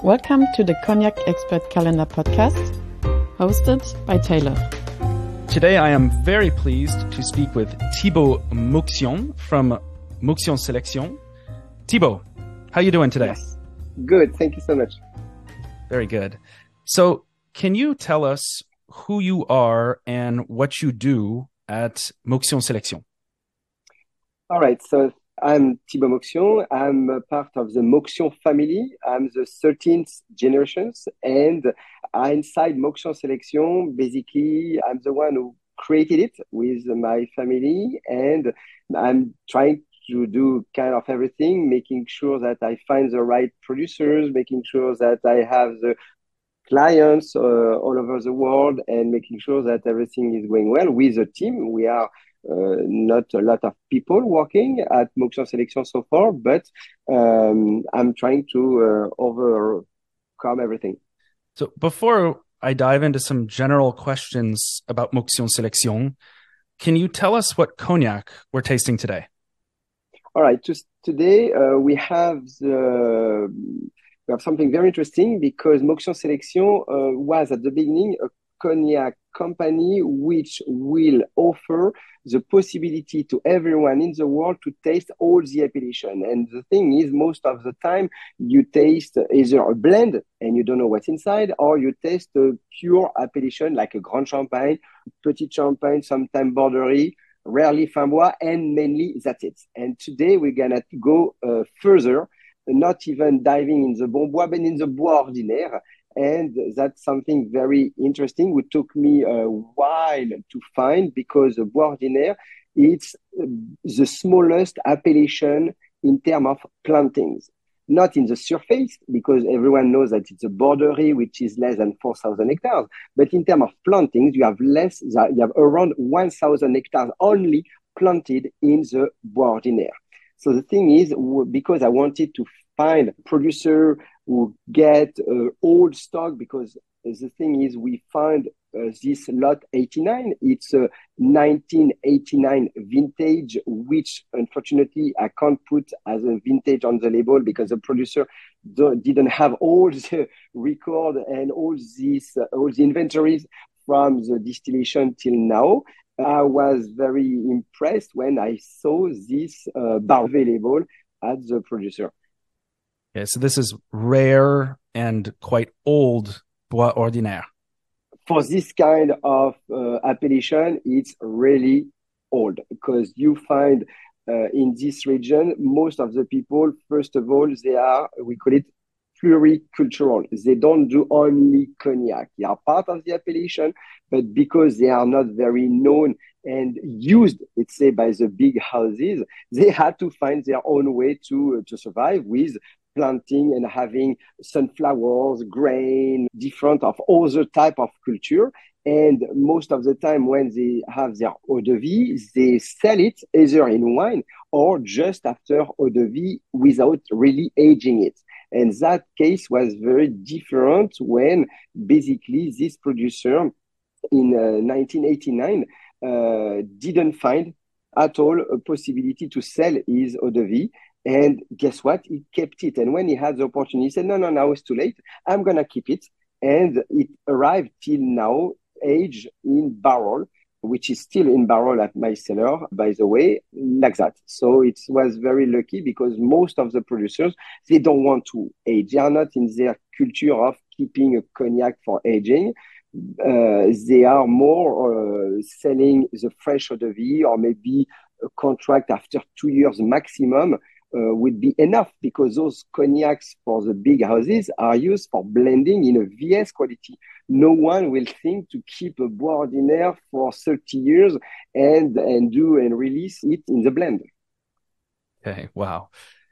Welcome to the Cognac Expert Calendar podcast, hosted by Taylor. Today I am very pleased to speak with Thibaut Mouxion from Mouxion Sélection. Thibaut, how are you doing today? Yes. Good, thank you so much. Very good. So can you tell us who you are and what you do at Mouxion Sélection? All right, so I'm Thibaut Mouxion. I'm a part of the Mouxion family. I'm the 13th generation, and inside Mouxion Sélection, basically, I'm the one who created it with my family, and I'm trying to do kind of everything, making sure that I find the right producers, making sure that I have the clients all over the world, and making sure that everything is going well with the team. We are not a lot of people working at Mouxion Sélection so far, but I'm trying to overcome everything. So before I dive into some general questions about Mouxion Sélection, can you tell us what cognac we're tasting today? All right, today we have something very interesting because Mouxion Sélection was at the beginning a cognac company which will offer the possibility to everyone in the world to taste all the appellation. And the thing is, most of the time you taste either a blend and you don't know what's inside, or you taste a pure appellation like a Grand Champagne, Petit Champagne, sometimes Borderie, rarely Framboise, and mainly that's it. And today we're gonna go further, not even diving in the Bon Bois, but in the Bois Ordinaire. And that's something very interesting. It took me a while to find because the Bois Ordinaire, it's the smallest appellation in terms of plantings. Not in the surface, because everyone knows that it's a Borderie, which is less than 4,000 hectares. But in terms of plantings, you have around 1,000 hectares only planted in the Bois Ordinaire. So the thing is, because I wanted to find a producer who get old stock, because the thing is, we find this lot 89. It's a 1989 vintage, which unfortunately I can't put as a vintage on the label because the producer didn't have all the record and all the inventories from the distillation till now. I was very impressed when I saw this bar available at the producer. Okay, so this is rare and quite old Bois Ordinaire. For this kind of appellation, it's really old because you find in this region, most of the people, first of all, we call it pluricultural. They don't do only cognac. They are part of the appellation, but because they are not very known and used, let's say, by the big houses, they had to find their own way to survive with planting and having sunflowers, grain, different of other type of culture. And most of the time when they have their eau de vie, they sell it either in wine or just after eau de vie without really aging it. And that case was very different when basically this producer in 1989 didn't find at all a possibility to sell his eau de vie. And guess what? He kept it. And when he had the opportunity, he said, no, now it's too late. I'm going to keep it. And it arrived till now, aged in barrel, which is still in barrel at my cellar, by the way, like that. So it was very lucky because most of the producers, they don't want to age. They are not in their culture of keeping a cognac for aging. They are more selling the fresh eau de vie, or maybe a contract after 2 years maximum would be enough, because those cognacs for the big houses are used for blending in a VS quality. No one will think to keep a Bois Ordinaire for 30 years and release it in the blend. Okay, wow.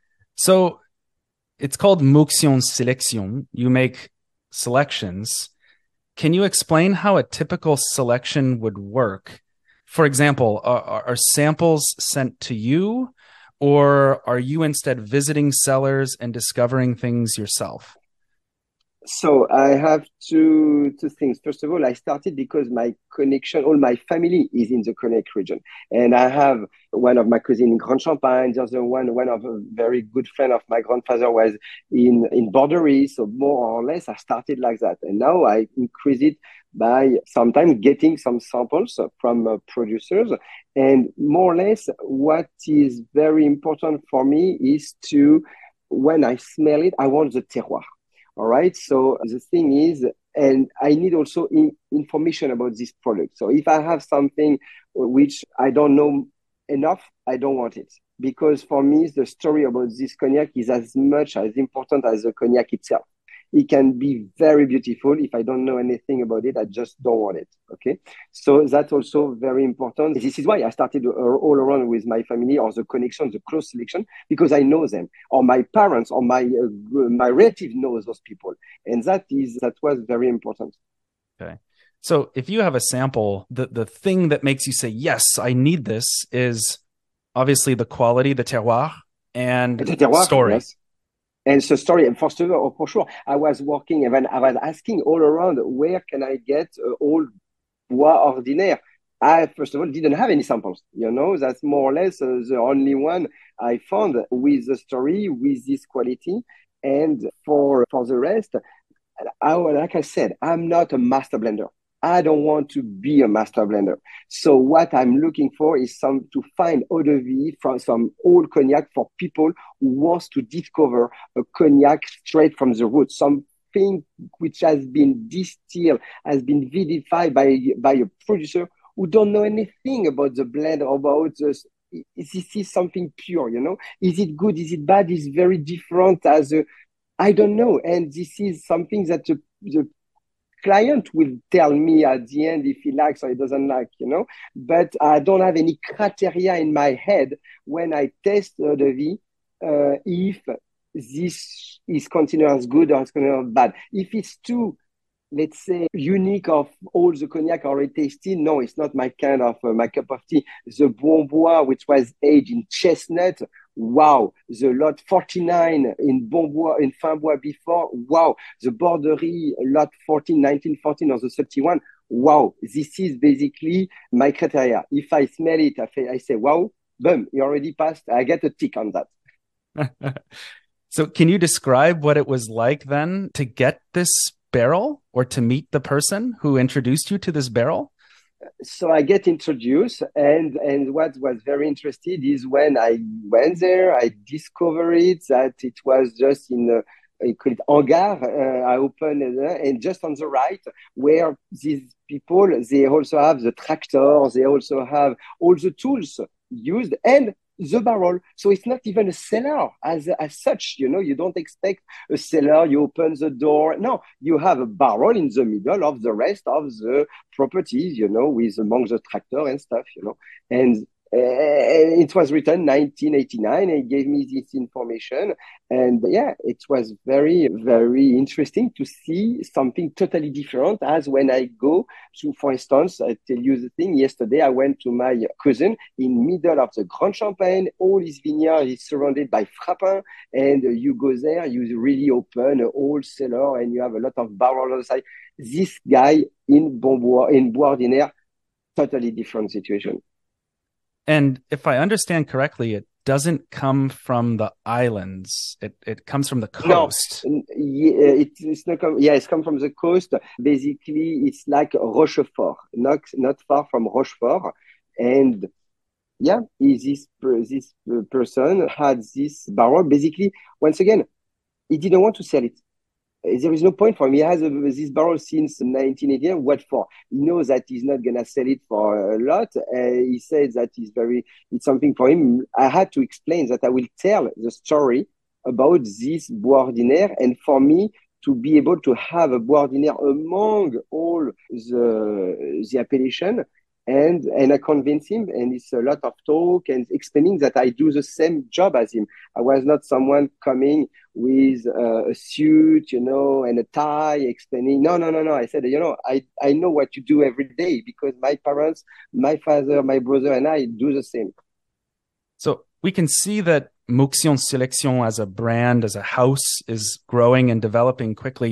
So it's called Mouxion Sélection. You make selections. Can you explain how a typical selection would work? For example, are samples sent to you, or are you instead visiting cellars and discovering things yourself? So I have two things. First of all, I started because my connection, all my family is in the Cognac region, and I have one of my cousins in Grand Champagne. The other one of a very good friend of my grandfather was in Bordeaux. So more or less, I started like that, and now I increase it by sometimes getting some samples from producers, and more or less, what is very important for me is to when I smell it, I want the terroir. All right. So the thing is, and I need also information about this product. So if I have something which I don't know enough, I don't want it. Because for me, the story about this cognac is as much as important as the cognac itself. It can be very beautiful. If I don't know anything about it, I just don't want it. Okay. So that's also very important. This is why I started all around with my family or the connection, the close selection, because I know them or my parents or my relative knows those people. And that was very important. Okay. So if you have a sample, the thing that makes you say, yes, I need this is obviously the quality, the terroir, and the terroir, story. Yes. And so story, and for sure, I was working and I was asking all around, where can I get old Bois Ordinaire? I, first of all, didn't have any samples. That's more or less the only one I found with the story, with this quality. And for the rest, like I said, I'm not a master blender. I don't want to be a master blender. So what I'm looking for is to find eau de vie from some old cognac for people who wants to discover a cognac straight from the root, something which has been distilled, has been vinified by a producer who don't know anything about the blend, about this. This is something pure, Is it good? Is it bad? It's very different I don't know. And this is something that the client will tell me at the end if he likes or he doesn't like, But I don't have any criteria in my head when I test eau de vie if this is considered as good or it's considered as bad. If it's too, let's say, unique of all the cognac already tasted, no, it's not my kind of my cup of tea. The Bonbois, which was aged in chestnut, wow. The lot 49 in Bonbois, in Finbois before, wow. The Borderie, lot 14, 1914 or the 31, wow. This is basically my criteria. If I smell it, I say, wow, boom, you already passed. I get a tick on that. So can you describe what it was like then to get this barrel or to meet the person who introduced you to this barrel? So I get introduced, and what was very interesting is when I went there, I discovered that it was just I call it hangar. I opened and just on the right, where these people, they also have the tractor, they also have all the tools used, and the barrel. So it's not even a cellar as such, you don't expect a cellar, you open the door. No, you have a barrel in the middle of the rest of the properties, with among the tractor and stuff, and it was written 1989. It gave me this information, and yeah, it was very, very interesting to see something totally different. As when I go to, for instance, I tell you the thing. Yesterday, I went to my cousin in middle of the Grand Champagne. All his vineyard is surrounded by Frappin, and you go there, you really open a whole cellar, and you have a lot of barrel on the side. This guy in Bois Ordinaire, totally different situation. And if I understand correctly, it doesn't come from the islands. It comes from the coast. No, it's not. It's come from the coast. Basically, it's like Rochefort, not far from Rochefort, and yeah, this person had this barrel. Basically, once again, he didn't want to sell it. There is no point for him. He has this barrel since 1980. What for? He knows that he's not gonna sell it for a lot. He says that it's something for him. I had to explain that I will tell the story about this Bois Ordinaire, and for me to be able to have a Bois Ordinaire among all the appellation. And I convince him, and it's a lot of talk and explaining that I do the same job as him. I was not someone coming with a suit, and a tie, explaining. No. I said, I know what you do every day because my parents, my father, my brother, and I do the same. So we can see that Mouxion Sélection as a brand, as a house, is growing and developing quickly.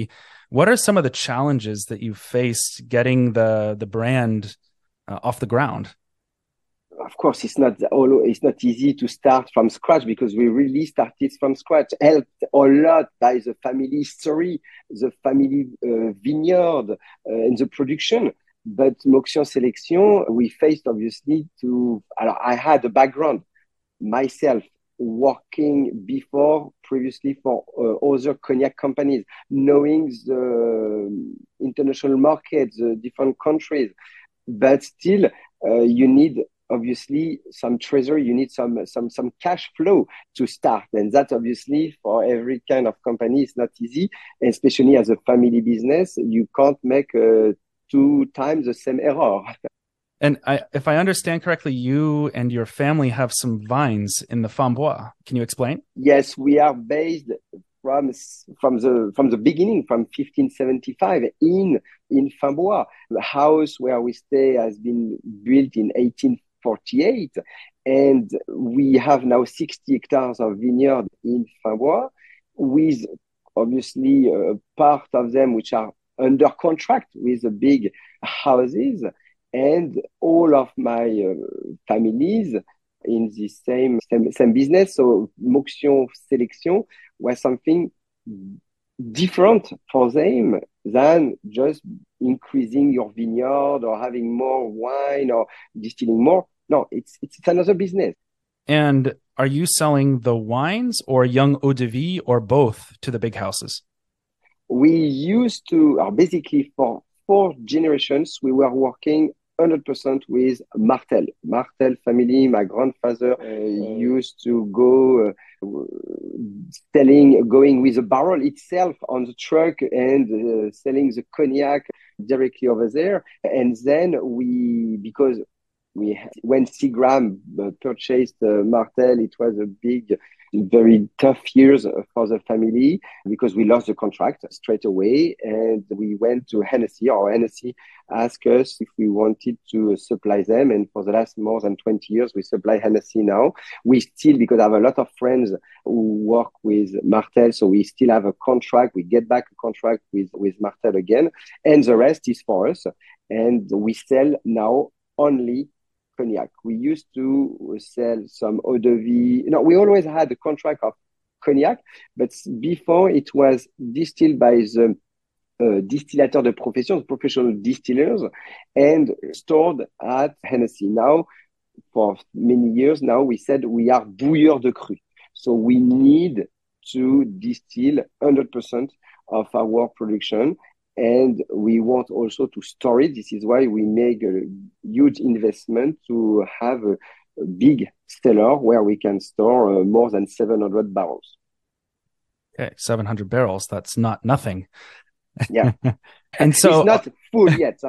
What are some of the challenges that you faced getting the brand off the ground? Of course, it's not easy to start from scratch because we really started from scratch, helped a lot by the family history, the family vineyard, and the production. But Moxion Selection, we faced obviously I had a background myself working previously for other cognac companies, knowing the international market, the different countries. But still, you need obviously some treasury, you need some cash flow to start. And that obviously for every kind of company is not easy, especially as a family business, you can't make 2 times the same error. And if I understand correctly, you and your family have some vines in the Fambois. Can you explain? Yes, we are based from the beginning, from 1575 in Fambois. The house where we stay has been built in 1848, and we have now 60 hectares of vineyard in Fambois, with obviously part of them which are under contract with the big houses, and all of my families in the same business. So Moxion Selection was something different for them than just increasing your vineyard or having more wine or distilling more. No, it's another business. And are you selling the wines or young eau de vie or both to the big houses? We used to, basically for 4 generations, we were working 100% with Martell. Martell family, my grandfather used to go going with the barrel itself on the truck and selling the cognac directly over there. And then because when Seagram purchased Martell, it was a very tough years for the family because we lost the contract straight away, and we went to Hennessy. Hennessy asked us if we wanted to supply them, and for the last more than 20 years, we supply Hennessy now. We still, because I have a lot of friends who work with Martell, so we still have a contract. We get back a contract with Martell again, and the rest is for us. And we sell now only cognac. We used to sell some eau de vie. No, we always had a contract of cognac, but before it was distilled by the distillateur de profession, professional distillers, and stored at Hennessy. Now, for many years now, we said we are bouilleurs de cru. So we need to distill 100% of our production, and we want also to store it. This is why we make a huge investment to have a big cellar where we can store more than 700 barrels. Okay, 700 barrels. That's not nothing. Yeah. And so it's not full yet.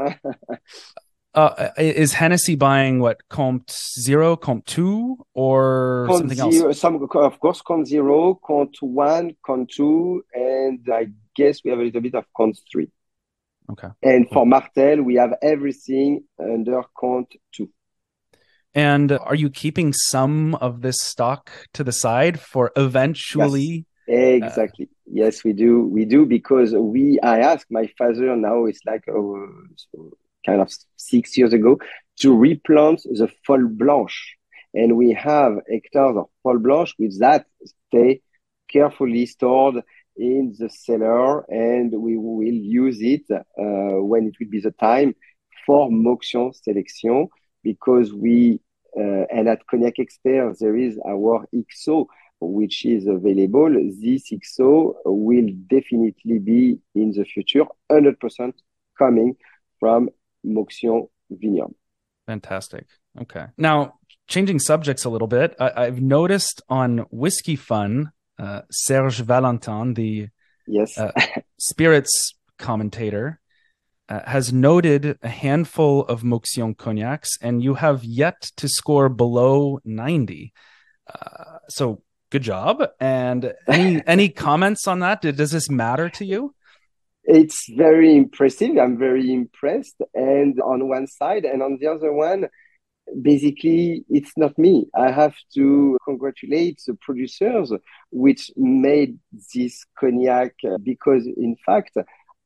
Is Hennessy buying what, Comte 0, Comte 2, or Comte something zero, else? of course, Comte 0, Comte 1, Comte 2, and I guess we have a little bit of Comte 3. Okay. And for Martell, we have everything under Comte 2. And are you keeping some of this stock to the side for eventually? Yes, exactly. Yes, we do. We do because I asked my father now, it's like kind of 6 years ago, to replant the Folle Blanche. And we have hectares of Folle Blanche with that stay carefully stored in the cellar, and we will use it when it will be the time for Moxion Selection, because and at Cognac Expert, there is our XO, which is available. This XO will definitely be in the future 100% coming from Moxion Vineyard. Fantastic. Okay. Now, changing subjects a little bit, I've noticed on Whiskey Fun, Serge Valentin, the spirits commentator, has noted a handful of Moxion cognacs, and you have yet to score below 90. So good job. And any comments on that? Does this matter to you? It's very impressive. I'm very impressed. And on one side, and on the other one, basically, it's not me. I have to congratulate the producers which made this cognac, because in fact,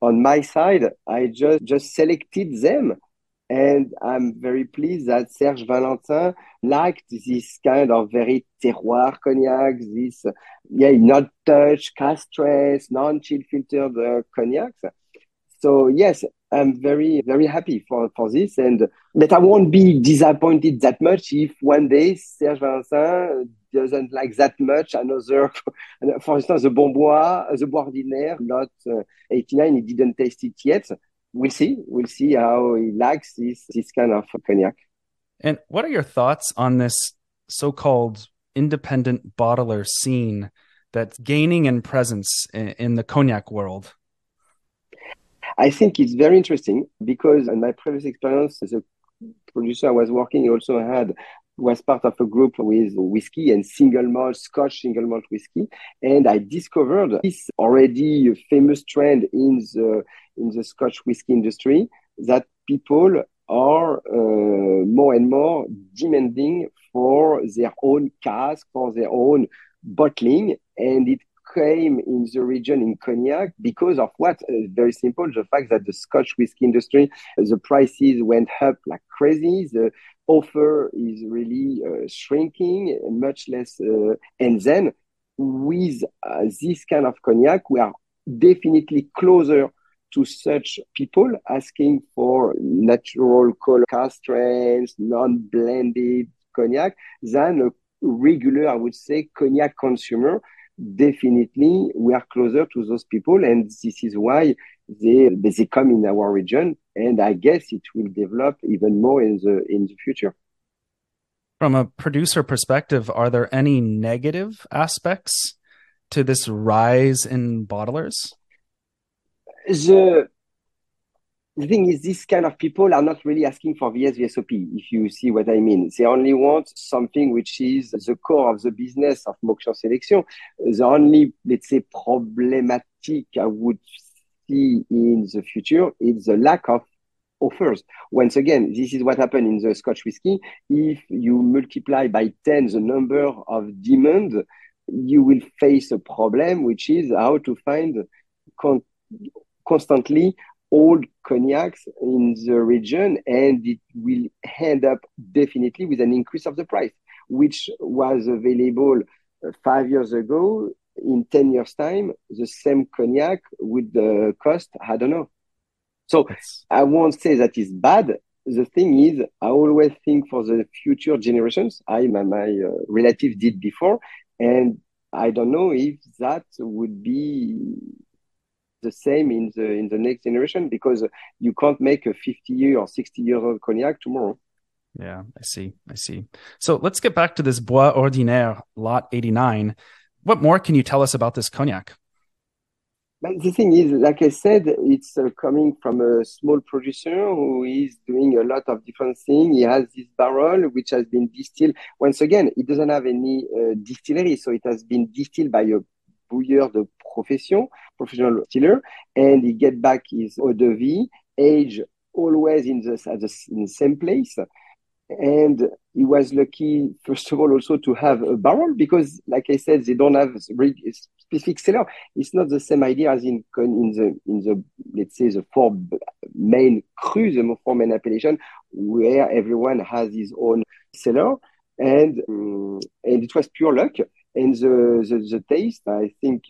on my side, I just selected them. And I'm very pleased that Serge Valentin liked this kind of very terroir cognac, this, not touch, cask stress, non-chill filtered cognacs. So yes, I'm very, very happy for this. But I won't be disappointed that much if one day Serge Valentin doesn't like that much another, for instance, the Bonbois, the Bois Ordinaire, lot 89, he didn't taste it yet. We'll see. We'll see how he likes this kind of cognac. And what are your thoughts on this so-called independent bottler scene that's gaining in presence in the cognac world? I think it's very interesting because in my previous experience as a producer I was working, he also was part of a group with whiskey and single malt, Scotch single malt whiskey. And I discovered this already famous trend in the Scotch whiskey industry that people are more and more demanding for their own cask, for their own bottling. And it came in the region in cognac because of what? Very simple, the fact that the Scotch whiskey industry, the prices went up like crazy. The offer is really shrinking, much less. And then with this kind of cognac, we are definitely closer to such people asking for natural color, cask strength, non-blended cognac than a regular, I would say, cognac consumer. Definitely, we are closer to those people, and this is why they come in our region. And I guess it will develop even more in the future. From a producer perspective, are there any negative aspects to this rise in bottlers? The thing is, this kind of people are not really asking for VSOP, if you see what I mean. They only want something which is the core of the business of Moxion Selection. The only, let's say, problematic I would see in the future is the lack of offers. Once again, this is what happened in the Scotch whiskey. If you multiply by 10 the number of demand, you will face a problem, which is how to find constantly old cognacs in the region, and it will end up definitely with an increase of the price, which was available 5 years ago. In 10 years' time, the same cognac would cost, I don't know. So I won't say that is bad. The thing is, I always think for the future generations. My relatives did before, and I don't know if that would be the same in the next generation, because you can't make a 50-year or 60-year-old cognac tomorrow. Yeah, I see. So let's get back to this Bois Ordinaire Lot 89. What more can you tell us about this cognac? But the thing is, like I said, it's coming from a small producer who is doing a lot of different things. He has this barrel which has been distilled. Once again, it doesn't have any distillery, so it has been distilled by a bouilleur de professional distiller, and he get back his eau de vie, age always in the same place. And he was lucky, first of all, also to have a barrel, because, like I said, they don't have specific cellar. It's not the same idea as in the let's say the four main crus, the four main appellation, where everyone has his own cellar, and it was pure luck. And the taste, I think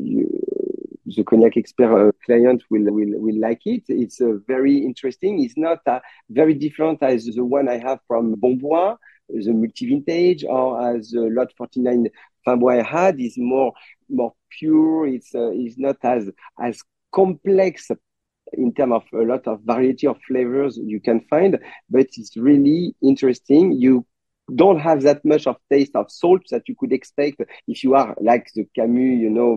the cognac expert client will like it. It's very interesting. It's not very different as the one I have from Bonbois, the multi-vintage, or as Lot 49 Fimbois I had. Is more pure. It's not as complex in terms of a lot of variety of flavors you can find, but it's really interesting. You don't have that much of taste of salt that you could expect if you are like the Camus,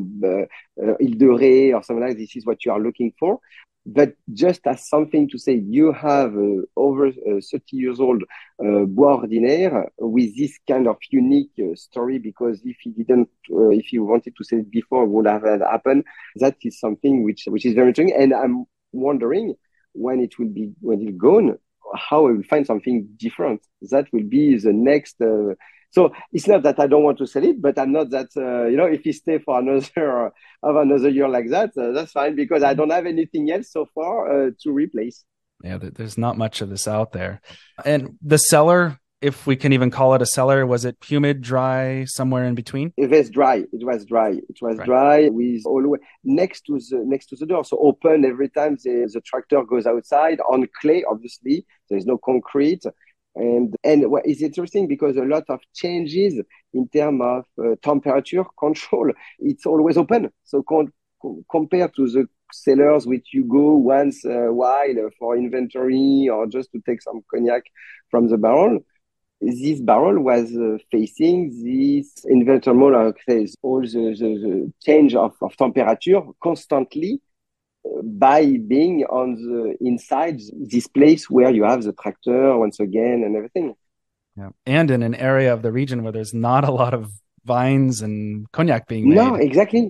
Île de Ré or something like this is what you are looking for. But just as something to say, you have over 30 years old Bois Ordinaire with this kind of unique story, because if he wanted to say it before, it would have happened. That is something which is very interesting. And I'm wondering when it's gone, how I will find something different. That will be the next So it's not that I don't want to sell it, but I'm not that, if you stay for another year like that, that's fine because I don't have anything else so far to replace. Yeah, there's not much of this out there. And the cellar, if we can even call it a cellar, was it humid, dry, somewhere in between? It was dry. It was dry with always next to the door. So open every time the tractor goes outside on clay, obviously. There's no concrete. And what is interesting because a lot of changes in terms of temperature control, it's always open. So compared to the cellars which you go once a while for inventory or just to take some cognac from the barrel, this barrel was facing this inverter all the change of temperature constantly by being on the inside this place where you have the tractor once again and everything. Yeah. And in an area of the region where there's not a lot of vines and cognac being made. No, exactly.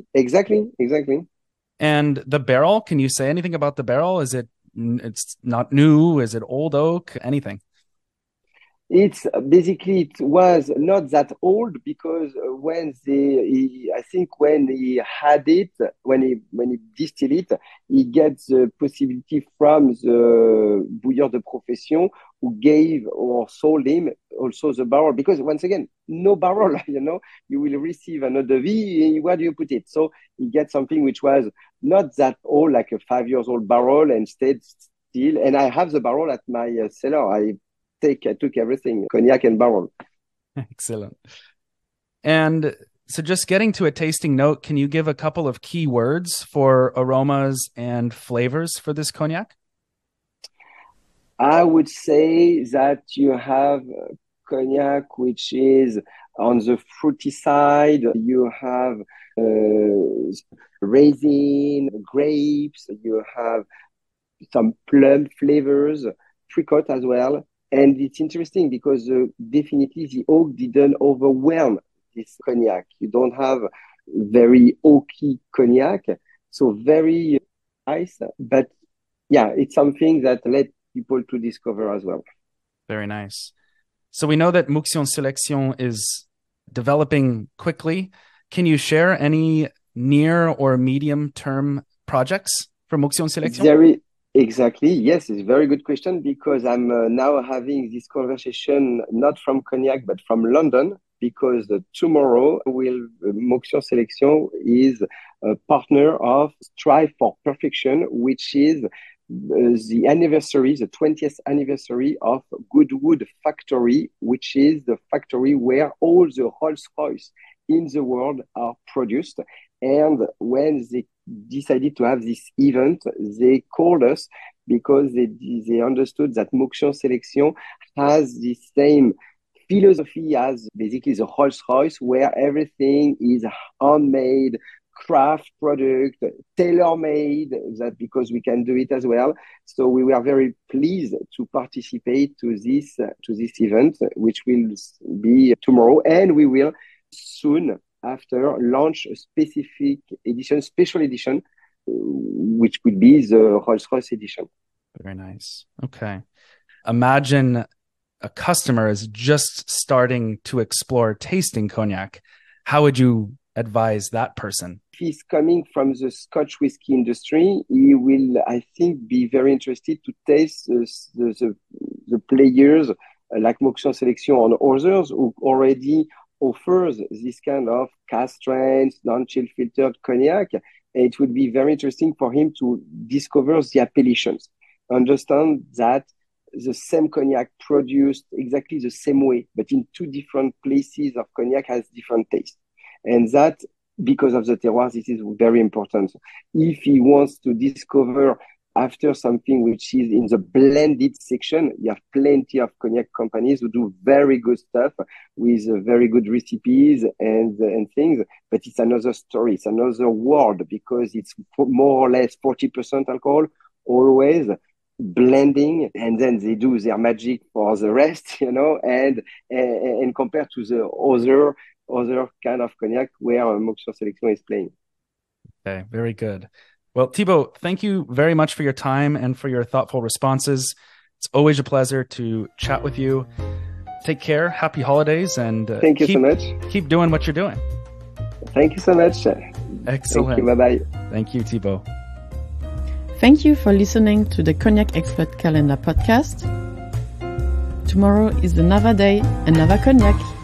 And the barrel, can you say anything about the barrel? It's not new? Is it old oak? Anything? It's basically, it was not that old because when he had it, when he distilled it, he gets the possibility from the bouilleur de profession who gave or sold him also the barrel, because once again, no barrel, you will receive an eau de vie, where do you put it? So he gets something which was not that old, like a 5 years old barrel, and stayed still. And I have the barrel at my cellar. I took everything, cognac and barrel. Excellent. And so just getting to a tasting note, can you give a couple of key words for aromas and flavors for this cognac? I would say that you have cognac, which is on the fruity side. You have raisin, grapes. You have some plum flavors, apricot as well. And it's interesting because definitely the oak didn't overwhelm this cognac. You don't have very oaky cognac, so very nice. But yeah, it's something that led people to discover as well. Very nice. So we know that Mouxion Sélection is developing quickly. Can you share any near or medium term projects for Mouxion Sélection? Exactly. Yes, it's a very good question because I'm now having this conversation not from Cognac but from London, because tomorrow Mouxion Sélection is a partner of Strive for Perfection, which is the 20th anniversary of Goodwood Factory, which is the factory where all the Rolls-Royce in the world are produced. And when they decided to have this event, they called us because they understood that Mouxion Sélection has the same philosophy as basically the Rolls-Royce, where everything is handmade, craft product, tailor-made, that because we can do it as well. So we were very pleased to participate to this event, which will be tomorrow, and we will soon after launch a special edition, which would be the Rolls-Royce edition. Very nice. Okay. Imagine a customer is just starting to explore tasting cognac. How would you advise that person? If he's coming from the Scotch whiskey industry, he will, I think, be very interested to taste the players like Mouxion Sélection and others who already offers this kind of cask strength, non-chill filtered cognac. It would be very interesting for him to discover the appellations, understand that the same cognac produced exactly the same way, but in two different places of cognac has different taste. And that, because of the terroir, this is very important. If he wants to discover after something which is in the blended section, you have plenty of cognac companies who do very good stuff with very good recipes and things, but it's another story, it's another world, because it's more or less 40% alcohol, always blending, and then they do their magic for the rest, and compared to the other kind of cognac where Mouxion Sélection is playing. Okay, very good. Well, Thibaut, thank you very much for your time and for your thoughtful responses. It's always a pleasure to chat with you. take care. Happy holidays, and thank you so much. Keep doing what you're doing. Thank you so much. Excellent. Thank you. Bye-bye. Thank you, Thibaut. Thank you for listening to the Cognac Expert Calendar podcast. Tomorrow is another day, another cognac.